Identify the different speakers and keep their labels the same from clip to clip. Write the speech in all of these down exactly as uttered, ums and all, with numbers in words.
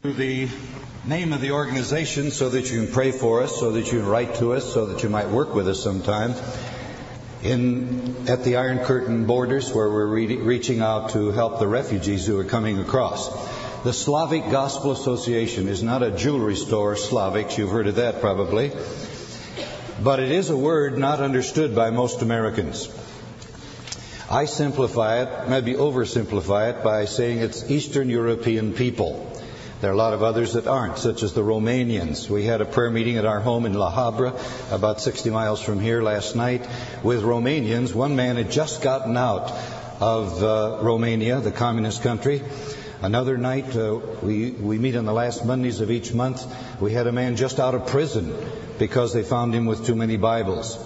Speaker 1: The name of the organization so that you can pray for us, so that you can write to us, so that you might work with us sometime. In at the Iron Curtain borders, where we're re- reaching out to help the refugees who are coming across. The Slavic Gospel Association is not a jewelry store, Slavics, you've heard of that probably. But it is a word not understood by most Americans. I simplify it, maybe oversimplify it, by saying it's Eastern European people. There are a lot of others that aren't, such as the Romanians. We had a prayer meeting at our home in La Habra, about sixty miles from here last night, with Romanians. One man had just gotten out of uh, Romania, the communist country. Another night, uh, we, we meet on the last Mondays of each month, we had a man just out of prison because they found him with too many Bibles.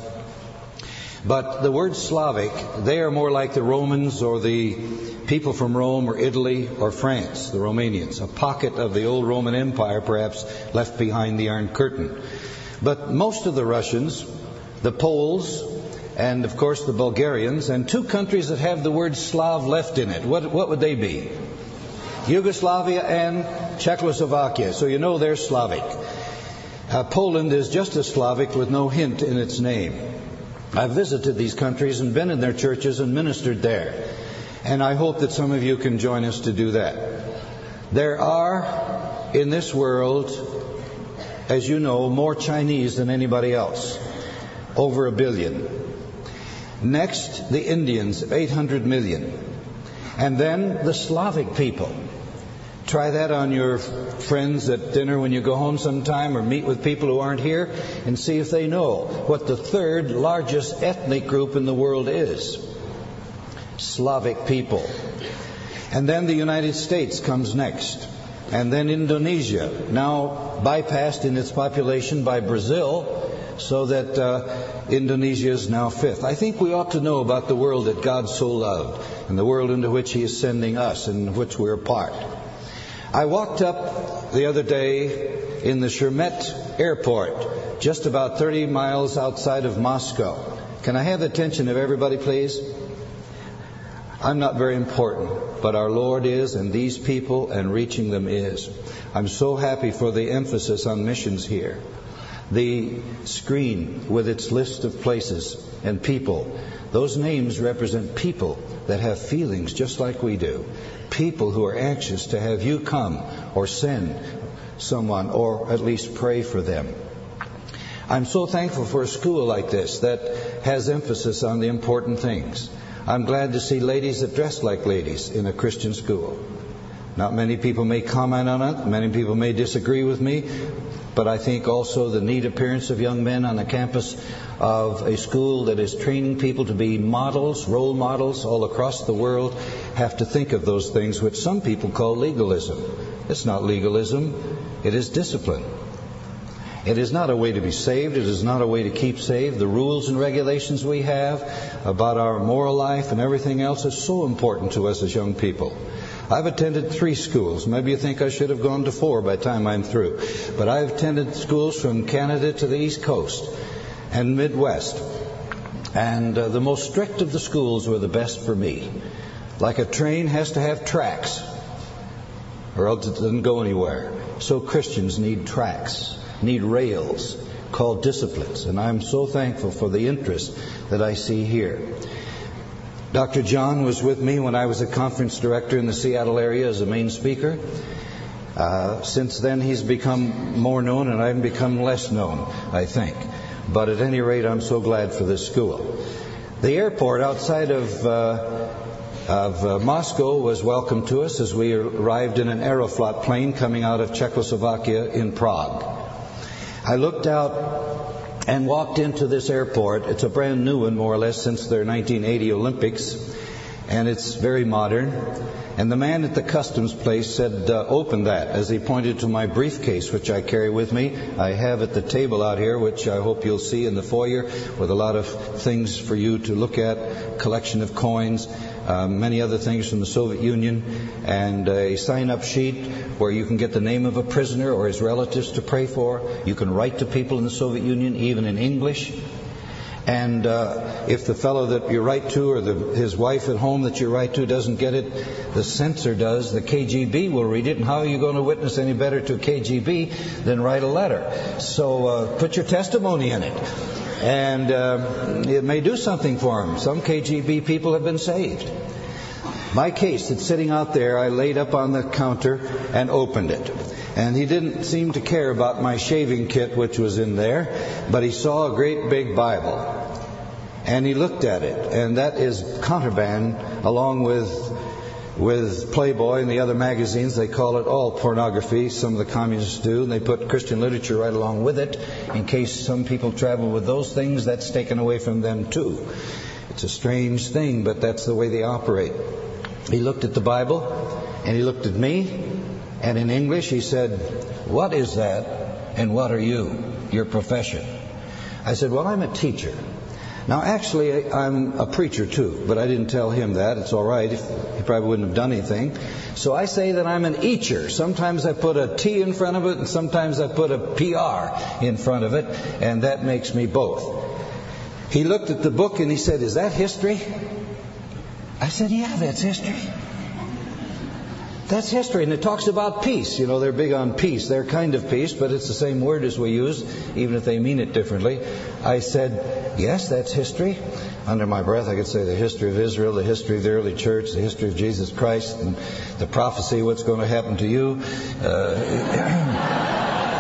Speaker 1: But the word Slavic, they are more like the Romans or the people from Rome or Italy or France, the Romanians, a pocket of the old Roman Empire perhaps left behind the Iron Curtain. But most of the Russians, the Poles, and of course the Bulgarians, and two countries that have the word Slav left in it, what, what would they be? Yugoslavia and Czechoslovakia. So you know they're Slavic. Uh, Poland is just as Slavic with no hint in its name. I've visited these countries and been in their churches and ministered there. And I hope that some of you can join us to do that. There are, in this world, as you know, more Chinese than anybody else. Over a billion. Next, the Indians, eight hundred million. And then the Slavic people. Try that on your friends at dinner when you go home sometime, or meet with people who aren't here, and see if they know what the third largest ethnic group in the world is. Slavic people. And then the United States comes next. And then Indonesia, now bypassed in its population by Brazil, so that uh, Indonesia is now fifth. I think we ought to know about the world that God so loved, and the world into which He is sending us, and of which we're a part. I walked up the other day in the Shermet airport, just about thirty miles outside of Moscow. Can I have the attention of everybody, please? I'm not very important, but our Lord is, and these people, and reaching them is. I'm so happy for the emphasis on missions here. The screen with its list of places and people, those names represent people that have feelings just like we do. People who are anxious to have you come or send someone, or at least pray for them. I'm so thankful for a school like this that has emphasis on the important things. I'm glad to see ladies that dress like ladies in a Christian school. Not many people may comment on it. Many people may disagree with me. But I think also the neat appearance of young men on the campus of a school that is training people to be models, role models all across the world, have to think of those things which some people call legalism. It's not legalism. It is discipline. It is not a way to be saved. It is not a way to keep saved. The rules and regulations we have about our moral life and everything else is so important to us as young people. I've attended three schools. Maybe you think I should have gone to four by the time I'm through. But I've attended schools from Canada to the East Coast and Midwest. And uh, the most strict of the schools were the best for me. Like a train has to have tracks, or else it doesn't go anywhere. So Christians need tracks, need rails, called disciplines. And I'm so thankful for the interest that I see here. Doctor John was with me when I was a conference director in the Seattle area as a main speaker. Uh, since then, he's become more known, and I've become less known, I think. But at any rate, I'm so glad for this school. The airport outside of, uh, of uh, Moscow was welcome to us as we arrived in an Aeroflot plane coming out of Czechoslovakia in Prague. I looked out and walked into this airport. It's a brand new one, more or less, since their nineteen eighty Olympics. And it's very modern. And the man at the customs place said, uh, open that, as he pointed to my briefcase, which I carry with me. I have at the table out here, which I hope you'll see in the foyer, with a lot of things for you to look at, collection of coins, uh, many other things from the Soviet Union, and a sign-up sheet where you can get the name of a prisoner or his relatives to pray for. You can write to people in the Soviet Union, even in English. And uh, if the fellow that you write to or the, his wife at home that you write to doesn't get it, the censor does. The K G B will read it. And how are you going to witness any better to K G B than write a letter? So uh, put your testimony in it. And uh, it may do something for them. Some K G B people have been saved. My case that's sitting out there, I laid up on the counter and opened it. And he didn't seem to care about my shaving kit, which was in there, but he saw a great big Bible. And he looked at it. And that is contraband, along with with Playboy and the other magazines. They call it all pornography. Some of the communists do. And they put Christian literature right along with it. In case some people travel with those things, that's taken away from them too. It's a strange thing, but that's the way they operate. He looked at the Bible, and he looked at me, and in English he said, "What is that, and what are you, your profession?" I said, "Well, I'm a teacher." Now, actually, I'm a preacher too, but I didn't tell him that. It's all right. He probably wouldn't have done anything. So I say that I'm an eacher. Sometimes I put a T in front of it, and sometimes I put a P R in front of it, and that makes me both. He looked at the book, and he said, "Is that history?" I said, "Yeah, that's history. That's history." And it talks about peace. You know, they're big on peace. Their kind of peace, but it's the same word as we use, even if they mean it differently. I said, "Yes, that's history." Under my breath, I could say the history of Israel, the history of the early church, the history of Jesus Christ, and the prophecy, what's going to happen to you. Uh,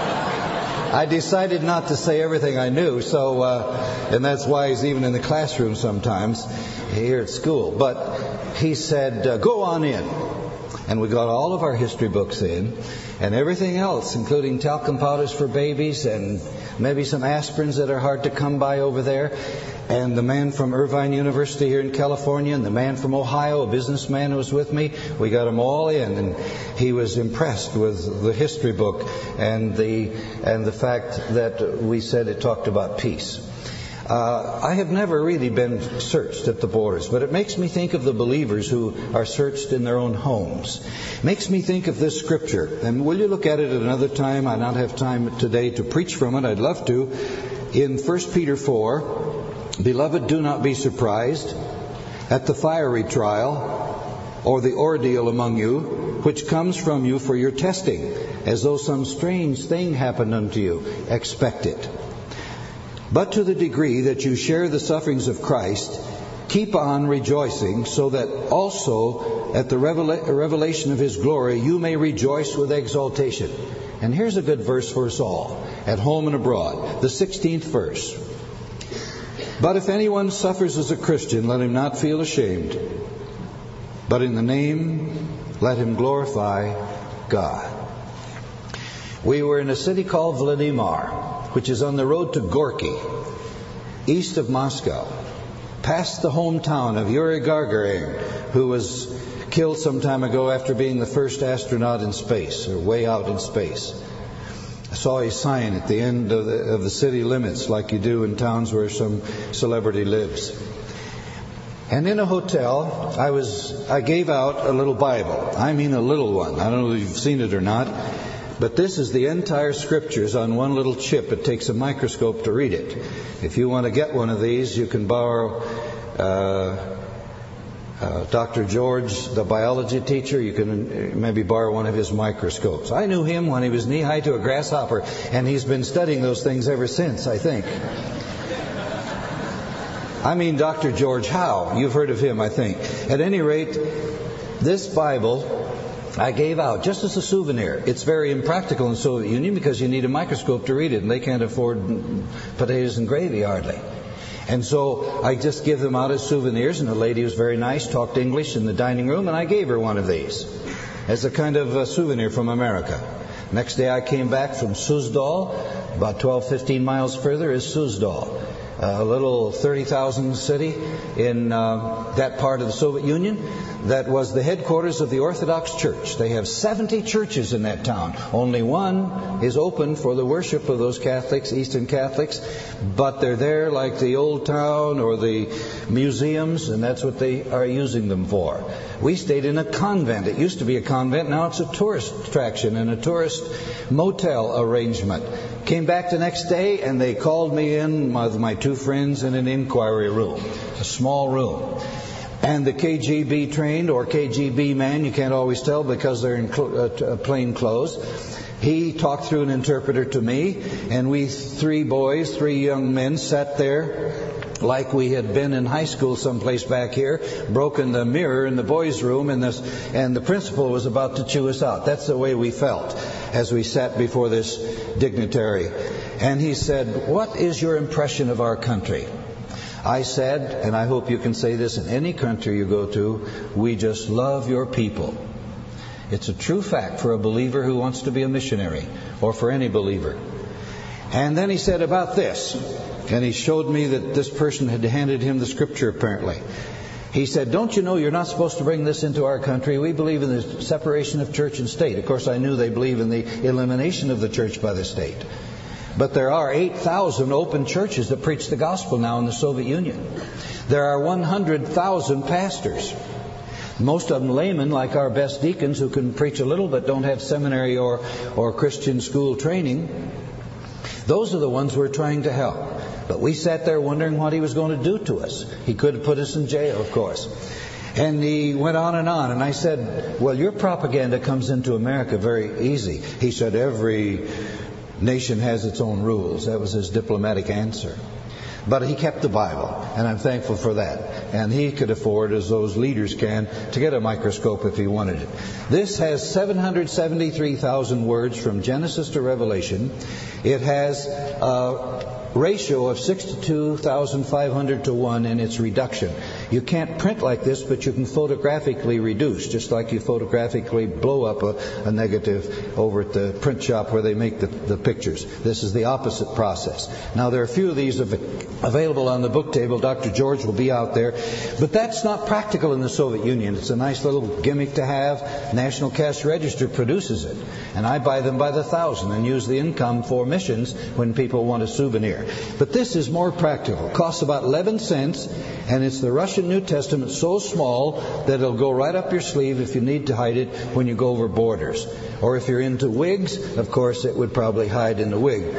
Speaker 1: I decided not to say everything I knew, so uh, and that's why he's even in the classroom sometimes here at school. But he said, uh, "Go on in." And we got all of our history books in, and everything else, including talcum powders for babies, and maybe some aspirins that are hard to come by over there. And the man from Irvine University here in California, and the man from Ohio, a businessman who was with me, we got them all in, and he was impressed with the history book and the and the fact that we said it talked about peace. Uh, I have never really been searched at the borders, but it makes me think of the believers who are searched in their own homes. It makes me think of this scripture. And will you look at it at another time? I don't have time today to preach from it. I'd love to. In First Peter four, "Beloved, do not be surprised at the fiery trial or the ordeal among you, which comes from you for your testing, as though some strange thing happened unto you. Expect it. But to the degree that you share the sufferings of Christ, keep on rejoicing, so that also at the revela- revelation of His glory you may rejoice with exultation." And here's a good verse for us all, at home and abroad. The sixteenth verse. "But if anyone suffers as a Christian, let him not feel ashamed, but in the name let him glorify God." We were in a city called Vladimir, which is on the road to Gorky, east of Moscow, past the hometown of Yuri Gagarin, who was killed some time ago after being the first astronaut in space, or way out in space. I saw a sign at the end of the, of the city limits, like you do in towns where some celebrity lives. And in a hotel, I was I gave out a little Bible. I mean a little one. I don't know if you've seen it or not. But this is the entire Scriptures on one little chip. It takes a microscope to read it. If you want to get one of these, you can borrow uh, uh, Doctor George, the biology teacher. You can maybe borrow one of his microscopes. I knew him when he was knee-high to a grasshopper, and he's been studying those things ever since, I think. I mean Doctor George Howe. You've heard of him, I think. At any rate, this Bible I gave out just as a souvenir. It's very impractical in the Soviet Union because you need a microscope to read it, and they can't afford potatoes and gravy hardly. And so I just give them out as souvenirs, and the lady was very nice, talked English in the dining room, and I gave her one of these as a kind of a souvenir from America. Next day I came back from Suzdal, about twelve, fifteen miles further is Suzdal, a little thirty thousand city in uh, that part of the Soviet Union. that was the headquarters of the Orthodox Church. They have seventy churches in that town. Only one is open for the worship of those Catholics, Eastern Catholics, but they're there like the old town or the museums, and that's what they are using them for. We stayed in a convent. It used to be a convent. Now it's a tourist attraction and a tourist motel arrangement. Came back the next day, and they called me in with my two friends in an inquiry room, a small room. And the K G B trained, or K G B man, you can't always tell because they're in cl- uh, plain clothes, he talked through an interpreter to me, and we three boys, three young men, sat there like we had been in high school someplace back here, broken the mirror in the boys' room, and, this, and the principal was about to chew us out. That's the way we felt as we sat before this dignitary. And he said, "What is your impression of our country?" I said, and I hope you can say this in any country you go to, "We just love your people." It's a true fact for a believer who wants to be a missionary, or for any believer. And then he said about this, and he showed me that this person had handed him the scripture apparently. He said, "Don't you know you're not supposed to bring this into our country? We believe in the separation of church and state." Of course, I knew they believe in the elimination of the church by the state. But there are eight thousand open churches that preach the gospel now in the Soviet Union. There are one hundred thousand pastors. Most of them laymen, like our best deacons, who can preach a little but don't have seminary or, or Christian school training. Those are the ones we're trying to help. But we sat there wondering what he was going to do to us. He could have put us in jail, of course. And he went on and on. And I said, "Well, your propaganda comes into America very easy." He said, "Every nation has its own rules." That was his diplomatic answer. But he kept the Bible, and I'm thankful for that. And he could afford, as those leaders can, to get a microscope if he wanted it. This has seven hundred seventy-three thousand words from Genesis to Revelation. It has a ratio of sixty-two thousand five hundred to one in its reduction. You can't print like this, but you can photographically reduce, just like you photographically blow up a, a negative over at the print shop where they make the, the pictures. This is the opposite process. Now, there are a few of these av- available on the book table. Doctor George will be out there. But that's not practical in the Soviet Union. It's a nice little gimmick to have. National Cash Register produces it. And I buy them by the thousand and use the income for missions when people want a souvenir. But this is more practical. It costs about eleven cents, and it's the Russian New Testament so small that it'll go right up your sleeve if you need to hide it when you go over borders. Or if you're into wigs, of course, it would probably hide in the wig.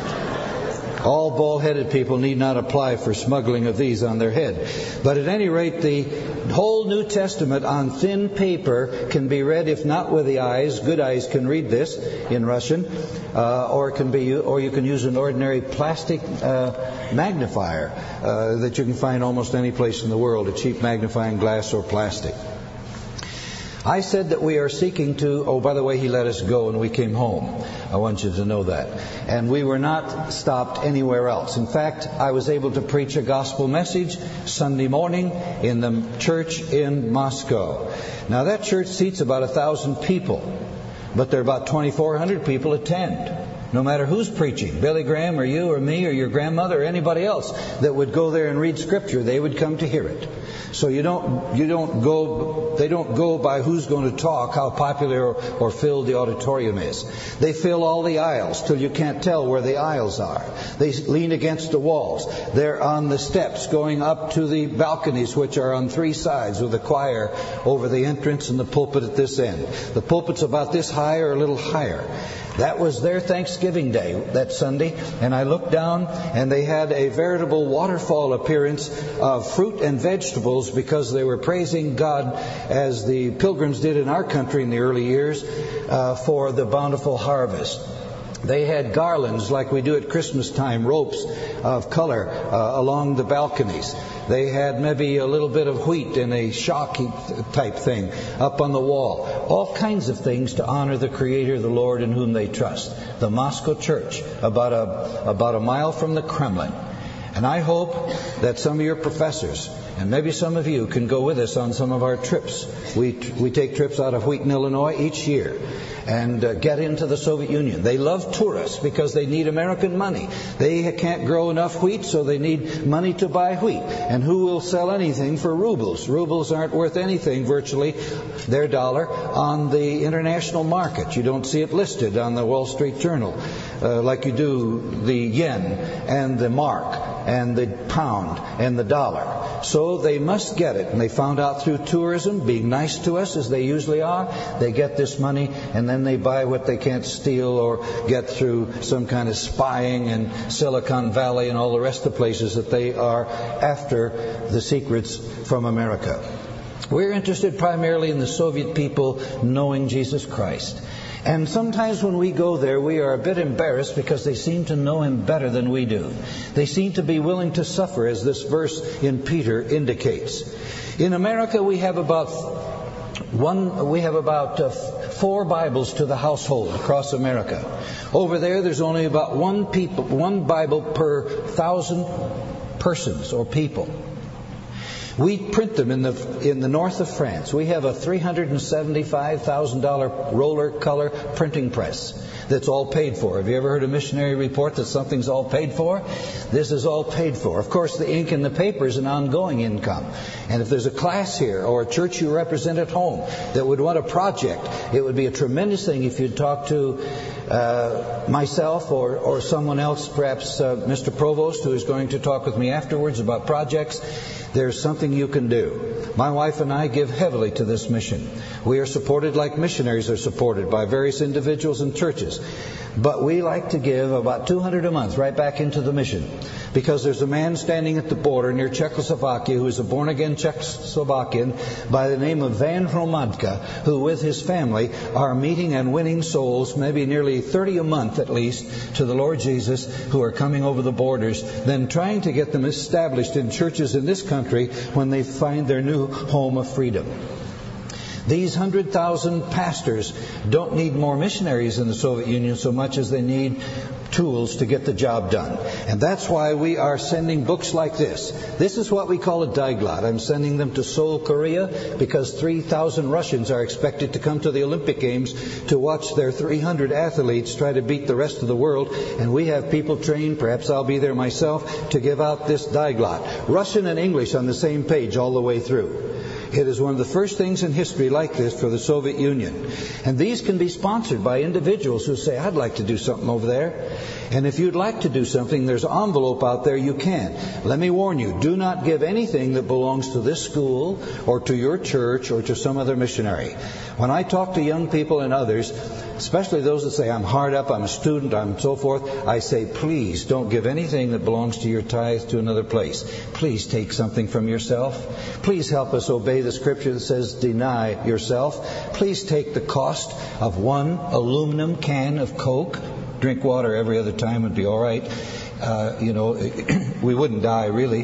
Speaker 1: All bald-headed people need not apply for smuggling of these on their head. But at any rate, the whole New Testament on thin paper can be read, if not with the eyes. Good eyes can read this in Russian, uh, or it can be, or you can use an ordinary plastic uh, magnifier uh, that you can find almost any place in the world, a cheap magnifying glass or plastic. I said that we are seeking to, oh, by the way, he let us go and we came home. I want you to know that. And we were not stopped anywhere else. In fact, I was able to preach a gospel message Sunday morning in the church in Moscow. Now, that church seats about a thousand people, but there are about twenty-four hundred people attend. No matter who's preaching, Billy Graham or you or me or your grandmother or anybody else that would go there and read Scripture, they would come to hear it. So you don't you don't go they don't go by who's going to talk, how popular or, or filled the auditorium is. They fill all the aisles till you can't tell where the aisles are. They lean against the walls. They're on the steps going up to the balconies, which are on three sides, with the choir over the entrance and the pulpit at this end. The pulpit's about this high or a little higher. That was their Thanksgiving Day, that Sunday, and I looked down and they had a veritable waterfall appearance of fruit and vegetables because they were praising God, as the pilgrims did in our country in the early years, uh, for the bountiful harvest. They had garlands like we do at Christmas time, ropes of color uh, along the balconies. They had maybe a little bit of wheat in a shock type thing up on the wall. All kinds of things to honor the Creator, the Lord in whom they trust. The Moscow Church, about a, about a mile from the Kremlin. And I hope that some of your professors And maybe some of you can go with us on some of our trips. We we take trips out of Wheaton, Illinois each year and uh, get into the Soviet Union. They love tourists because they need American money. They can't grow enough wheat, so they need money to buy wheat. And who will sell anything for rubles? Rubles aren't worth anything, virtually, their dollar, on the international market. You don't see it listed on the Wall Street Journal uh, like you do the yen and the mark and the pound and the dollar. So they must get it. And they found out through tourism, being nice to us as they usually are, they get this money and then they buy what they can't steal or get through some kind of spying in Silicon Valley and all the rest of the places that they are after the secrets from America. We're interested primarily in the Soviet people knowing Jesus Christ. And sometimes when we go there, we are a bit embarrassed because they seem to know Him better than we do. They seem to be willing to suffer, as this verse in Peter indicates. In America, we have about one, we have about uh, four Bibles to the household across America. Over there, there's only about one people, one Bible per thousand persons or people. We print them in the in the north of France. We have a three hundred seventy-five thousand dollars roller color printing press that's all paid for. Have you ever heard a missionary report that something's all paid for? This is all paid for. Of course, the ink in the paper is an ongoing income. And if there's a class here or a church you represent at home that would want a project, it would be a tremendous thing if you'd talk to uh, myself or, or someone else, perhaps uh, Mister Provost, who is going to talk with me afterwards about projects. There's something you can do. My wife and I give heavily to this mission. We are supported like missionaries are supported by various individuals and churches. But we like to give about two hundred dollars a month right back into the mission. Because there's a man standing at the border near Czechoslovakia who is a born-again Czechoslovakian by the name of Van Hromadka, who with his family are meeting and winning souls, maybe nearly thirty a month at least, to the Lord Jesus, who are coming over the borders, then trying to get them established in churches in this country when they find their new home of freedom. These one hundred thousand pastors don't need more missionaries in the Soviet Union so much as they need tools to get the job done. And that's why we are sending books like this. This is what we call a Daiglot. I'm sending them to Seoul, Korea, because three thousand Russians are expected to come to the Olympic Games to watch their three hundred athletes try to beat the rest of the world. And we have people trained, perhaps I'll be there myself, to give out this Daiglot. Russian and English on the same page all the way through. It is one of the first things in history like this for the Soviet Union. And these can be sponsored by individuals who say, I'd like to do something over there. And if you'd like to do something, there's an envelope out there you can. Let me warn you, do not give anything that belongs to this school or to your church or to some other missionary. When I talk to young people and others, especially those that say, I'm hard up, I'm a student, I'm so forth, I say, please don't give anything that belongs to your tithe to another place. Please take something from yourself. Please help us obey the scripture that says, deny yourself. Please take the cost of one aluminum can of Coke. Drink water every other time would be all right. Uh, you know, we wouldn't die, really.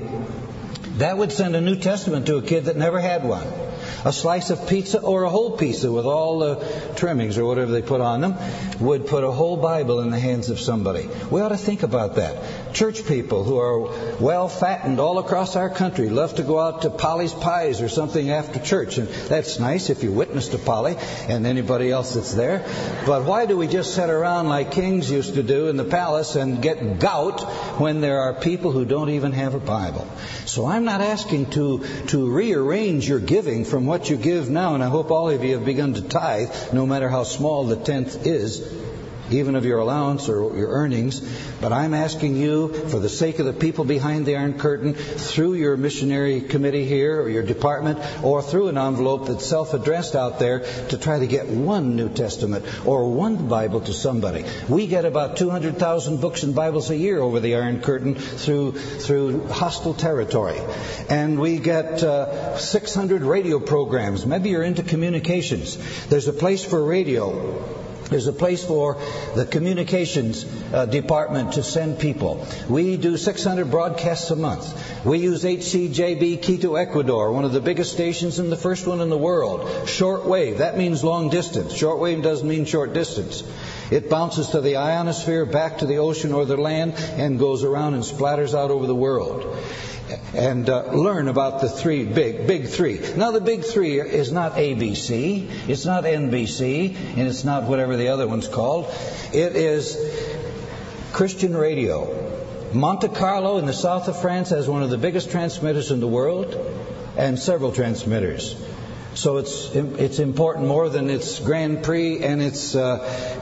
Speaker 1: That would send a New Testament to a kid that never had one. A slice of pizza or a whole pizza with all the trimmings or whatever they put on them would put a whole Bible in the hands of somebody. We ought to think about that. Church people who are well fattened all across our country love to go out to Polly's Pies or something after church. And that's nice if you witness to Polly and anybody else that's there. But why do we just sit around like kings used to do in the palace and get gout when there are people who don't even have a Bible? So I'm not asking to, to rearrange your giving from what you give now, and I hope all of you have begun to tithe, no matter how small the tenth is, even of your allowance or your earnings. But I'm asking you, for the sake of the people behind the Iron Curtain, through your missionary committee here or your department, or through an envelope that's self-addressed out there, to try to get one New Testament or one Bible to somebody. We get about two hundred thousand books and Bibles a year over the Iron Curtain through through hostile territory. And we get uh, six hundred radio programs. Maybe you're into communications. There's a place for radio. There's a place for the communications uh, department to send people. We do six hundred broadcasts a month. We use H C J B Quito, Ecuador, one of the biggest stations and the first one in the world. Shortwave, that means long distance. Shortwave doesn't mean short distance. It bounces to the ionosphere, back to the ocean or the land, and goes around and splatters out over the world. And uh, learn about the three big, big three. Now the big three is not A B C, it's not N B C, and it's not whatever the other one's called. It is Christian radio. Monte Carlo in the south of France has one of the biggest transmitters in the world, and several transmitters. So it's it's important more than its Grand Prix and its uh,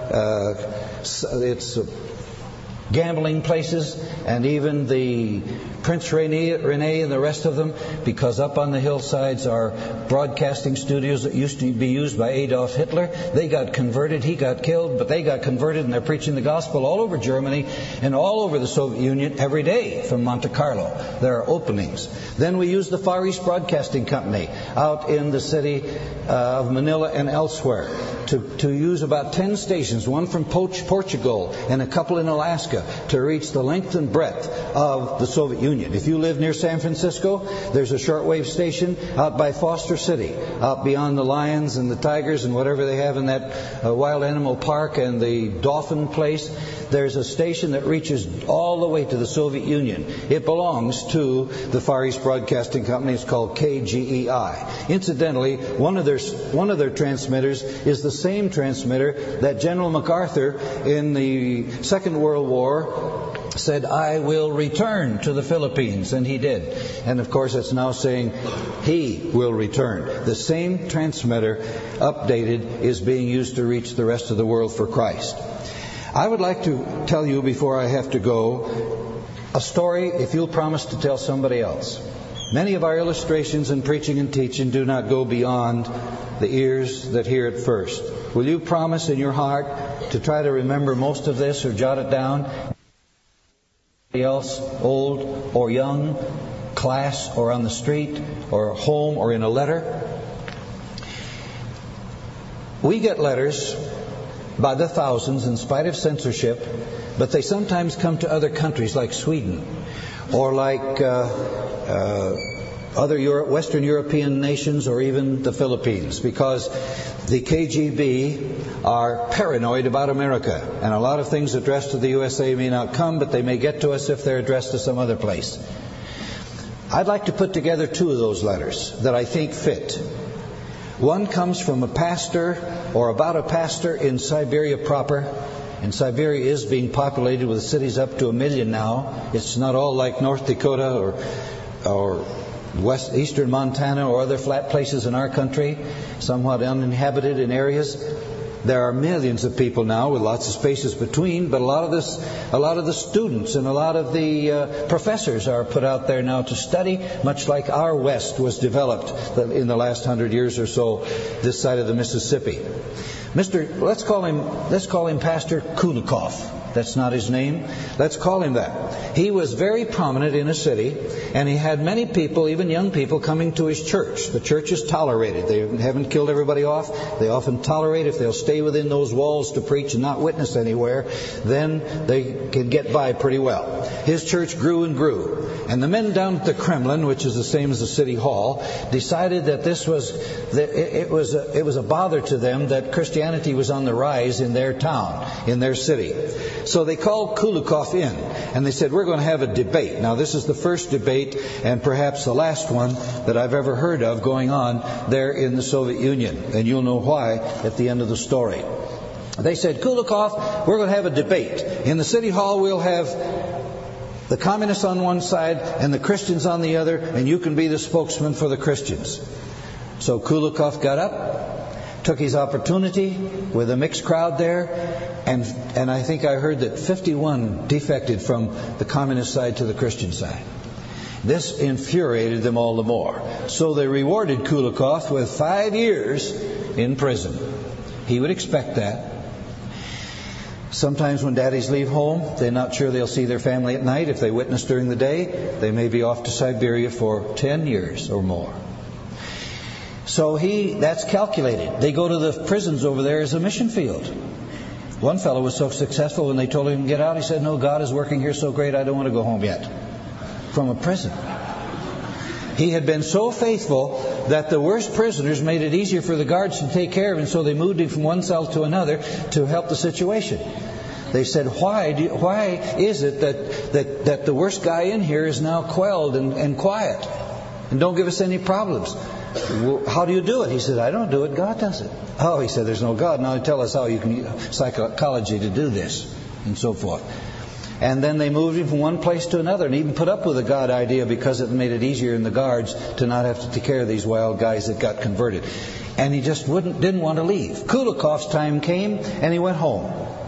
Speaker 1: uh, its uh, gambling places, and even the Prince Rene, Rene and the rest of them, because up on the hillsides are broadcasting studios that used to be used by Adolf Hitler. They got converted, he got killed, but they got converted, and they're preaching the gospel all over Germany and all over the Soviet Union every day from Monte Carlo. There are openings. Then we use the Far East Broadcasting Company out in the city uh, of Manila and elsewhere to, to use about ten stations, one from Portugal and a couple in Alaska, to reach the length and breadth of the Soviet Union. If you live near San Francisco, there's a shortwave station out by Foster City, out beyond the lions and the tigers and whatever they have in that uh, wild animal park and the dolphin place. There's a station that reaches all the way to the Soviet Union. It belongs to the Far East Broadcasting Company. It's called K G E I. Incidentally, one of their one of their transmitters is the same transmitter that General MacArthur in the Second World War said, "I will return to the Philippines," and he did. And of course it's now saying he will return. The same transmitter, updated, is being used to reach the rest of the world for Christ. I would like to tell you, before I have to go, a story, if you'll promise to tell somebody else. Many of our illustrations in preaching and teaching do not go beyond the ears that hear it first. Will you promise in your heart to try to remember most of this or jot it down? Else, old or young, class or on the street or home or in a letter. We get letters by the thousands in spite of censorship, but they sometimes come to other countries like Sweden or like uh, uh, other Euro- Western European nations or even the Philippines, because the K G B are paranoid about America, and a lot of things addressed to the U S A may not come, but they may get to us if they're addressed to some other place. I'd like to put together two of those letters that I think fit. One comes from a pastor, or about a pastor in Siberia proper. And Siberia is being populated with cities up to a million now. It's not all like North Dakota or or west eastern Montana or other flat places in our country, somewhat uninhabited in areas. There are millions of people now with lots of spaces between, but a lot of this, a lot of the students and a lot of the uh, professors are put out there now to study, much like our West was developed in the last hundred years or so, this side of the Mississippi. Mister Let's call him, let's call him Pastor Kulikov. That's not his name. Let's call him that. He was very prominent in a city, and he had many people, even young people, coming to his church. The church is tolerated. They haven't killed everybody off. They often tolerate. If they'll stay within those walls to preach and not witness anywhere, then they can get by pretty well. His church grew and grew. And the men down at the Kremlin, which is the same as the city hall, decided that this was it was a, it was a bother to them that Christianity was on the rise in their town, in their city. So they called Kulikov in, and they said, "We're going to have a debate." Now, this is the first debate, and perhaps the last one that I've ever heard of going on there in the Soviet Union. And you'll know why at the end of the story. They said, "Kulikov, we're going to have a debate. In the city hall, we'll have the communists on one side and the Christians on the other, and you can be the spokesman for the Christians." So Kulikov got up, took his opportunity with a mixed crowd there, and and I think I heard that fifty-one defected from the communist side to the Christian side. This infuriated them all the more. So they rewarded Kulikov with five years in prison. He would expect that. Sometimes when daddies leave home, they're not sure they'll see their family at night. If they witness during the day, they may be off to Siberia for ten years or more. So he, that's calculated. They go to the prisons over there as a mission field. One fellow was so successful when they told him to get out, he said, "No, God is working here so great, I don't want to go home yet." From a prison. He had been so faithful that the worst prisoners made it easier for the guards to take care of him, so they moved him from one cell to another to help the situation. They said, why do you, why is it that, that, that the worst guy in here is now quelled and, and quiet and don't give us any problems? Well, how do you do it? He said, I don't do it. God does it. Oh, he said, there's no God. Now tell us how you can use psychology to do this, and so forth. And then they moved him from one place to another and even put up with the God idea because it made it easier in the guards to not have to take care of these wild guys that got converted. And he just wouldn't, didn't want to leave. Kulikov's time came and he went home.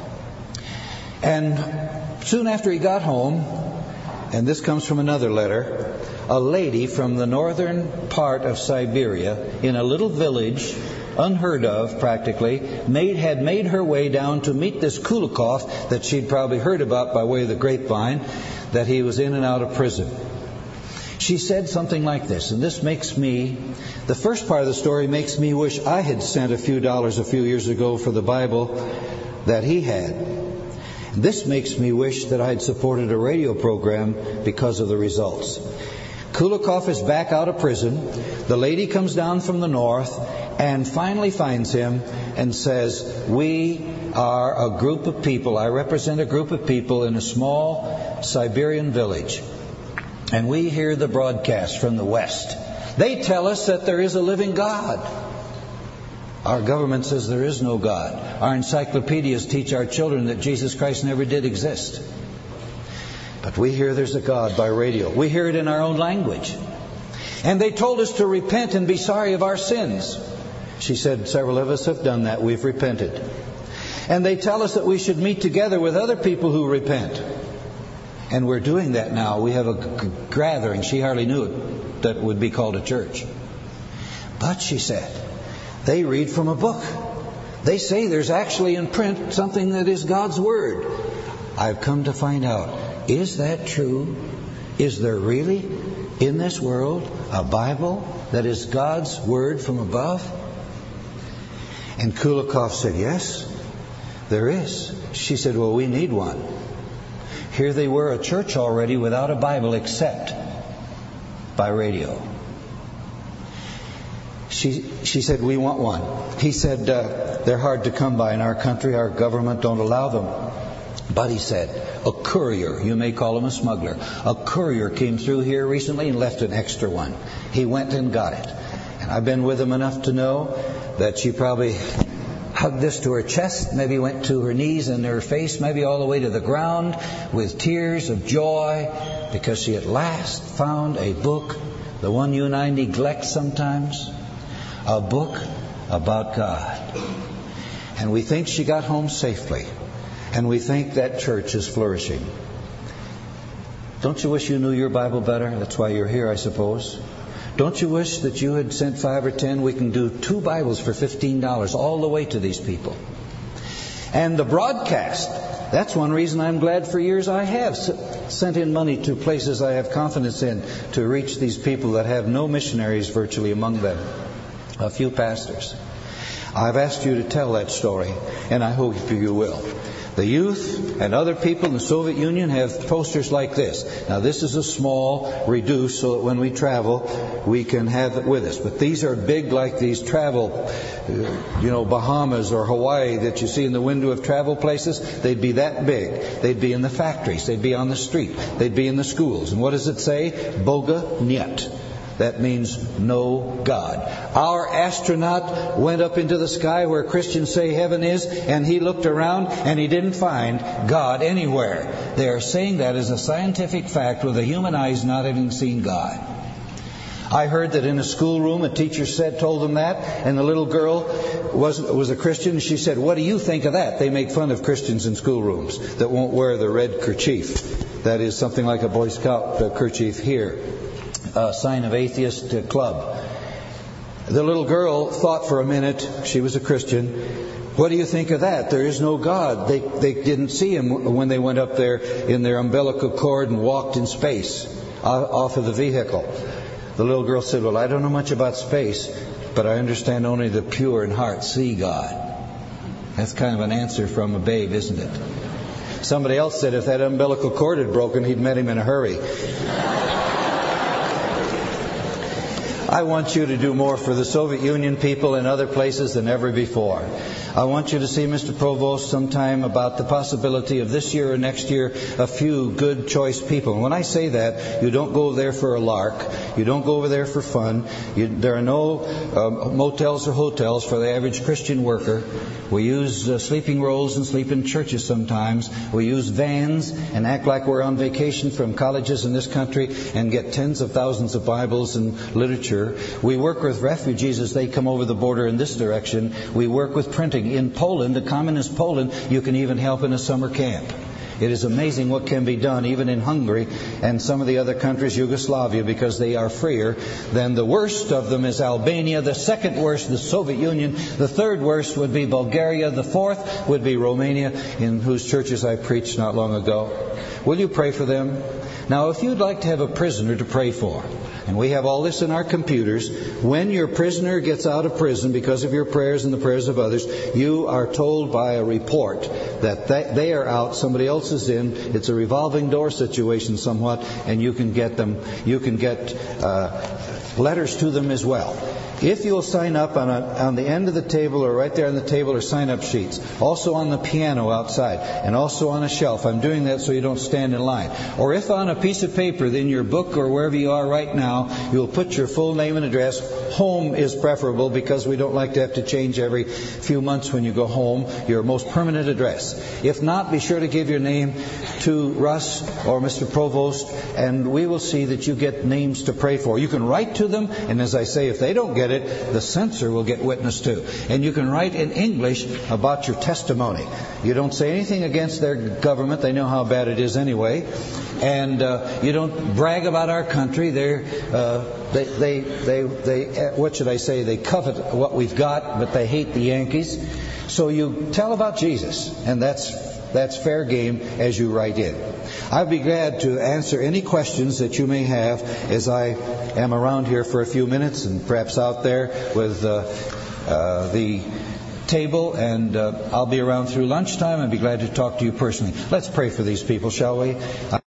Speaker 1: And soon after he got home, and this comes from another letter, a lady from the northern part of Siberia in a little village, unheard of practically, made, had made her way down to meet this Kulikov that she'd probably heard about by way of the grapevine, that he was in and out of prison. She said something like this, and this makes me, the first part of the story makes me wish I had sent a few dollars a few years ago for the Bible that he had. This makes me wish that I had supported a radio program because of the results. Kulikov is back out of prison. The lady comes down from the north and finally finds him and says, we are a group of people. I represent a group of people in a small Siberian village. And we hear the broadcast from the West. They tell us that there is a living God. Our government says there is no God. Our encyclopedias teach our children that Jesus Christ never did exist. But we hear there's a God by radio. We hear it in our own language. And they told us to repent and be sorry of our sins. She said, several of us have done that. We've repented. And they tell us that we should meet together with other people who repent. And we're doing that now. We have a g- gathering. She hardly knew it, that would be called a church. But she said, they read from a book. They say there's actually in print something that is God's Word. I've come to find out, is that true? Is there really in this world a Bible that is God's Word from above? And Kulikov said, yes, there is. She said, well, we need one. Here they were, a church already without a Bible except by radio. She she said, we want one. He said, uh, they're hard to come by in our country. Our government don't allow them. But he said, a courier, you may call him a smuggler, a courier came through here recently and left an extra one. He went and got it. And I've been with him enough to know that she probably hugged this to her chest, maybe went to her knees and her face, maybe all the way to the ground with tears of joy because she at last found a book, the one you and I neglect sometimes, a book about God. And we think she got home safely. And we think that church is flourishing. Don't you wish you knew your Bible better? That's why you're here, I suppose. Don't you wish that you had sent five or ten? We can do two Bibles for fifteen dollars all the way to these people. And the broadcast, that's one reason I'm glad for years I have sent in money to places I have confidence in to reach these people that have no missionaries virtually among them. A few pastors. I've asked you to tell that story, and I hope you will. The youth and other people in the Soviet Union have posters like this. Now, this is a small, reduced, so that when we travel, we can have it with us. But these are big, like these travel, you know, Bahamas or Hawaii that you see in the window of travel places. They'd be that big. They'd be in the factories. They'd be on the street. They'd be in the schools. And what does it say? Boga Niet. That means no God. Our astronaut went up into the sky where Christians say heaven is, and he looked around and he didn't find God anywhere. They are saying that as a scientific fact with the human eyes not having seen God. I heard that in a schoolroom a teacher said, told them that, and the little girl was was a Christian, and she said, what do you think of that? They make fun of Christians in schoolrooms that won't wear the red kerchief. That is something like a Boy Scout uh, kerchief here. A sign of atheist uh, club. The little girl thought for a minute, she was a Christian, what do you think of that? There is no God. They they didn't see him when they went up there in their umbilical cord and walked in space off of the vehicle. The little girl said, well, I don't know much about space, but I understand only the pure in heart see God. That's kind of an answer from a babe, isn't it? Somebody else said if that umbilical cord had broken, he'd met him in a hurry. I want you to do more for the Soviet Union people in other places than ever before. I want you to see Mister Provost sometime about the possibility of this year or next year a few good choice people. And when I say that, you don't go there for a lark. You don't go over there for fun. You, there are no uh, motels or hotels for the average Christian worker. We use uh, sleeping rolls and sleep in churches sometimes. We use vans and act like we're on vacation from colleges in this country and get tens of thousands of Bibles and literature. We work with refugees as they come over the border in this direction. We work with printing. In Poland, the communist Poland, you can even help in a summer camp. It is amazing what can be done even in Hungary and some of the other countries, Yugoslavia, because they are freer. Then the worst of them is Albania. The second worst, the Soviet Union. The third worst would be Bulgaria. The fourth would be Romania, in whose churches I preached not long ago. Will you pray for them? Now, if you'd like to have a prisoner to pray for, and we have all this in our computers, when your prisoner gets out of prison because of your prayers and the prayers of others, you are told by a report that they, they are out, somebody else is in. It's a revolving door situation somewhat, and you can get them, you can get uh, letters to them as well. If you'll sign up on, a, on the end of the table or right there on the table are sign-up sheets. Also on the piano outside and also on a shelf. I'm doing that so you don't stand in line. Or if on a piece of paper in your book or wherever you are right now, you'll put your full name and address. Home is preferable because we don't like to have to change every few months when you go home. Your most permanent address. If not, be sure to give your name to Russ or Mister Provost, and we will see that you get names to pray for. You can write to them, and as I say, if they don't get it, the censor will get witness to. And you can write in English about your testimony. You don't say anything against their government. They know how bad it is anyway. And uh, you don't brag about our country. They're, uh, they, they, they, they, what should I say? They covet what we've got, but they hate the Yankees. So you tell about Jesus, and that's that's fair game as you write in. I'd be glad to answer any questions that you may have as I am around here for a few minutes and perhaps out there with uh, uh, the table, and uh, I'll be around through lunchtime. I'd be glad to talk to you personally. Let's pray for these people, shall we?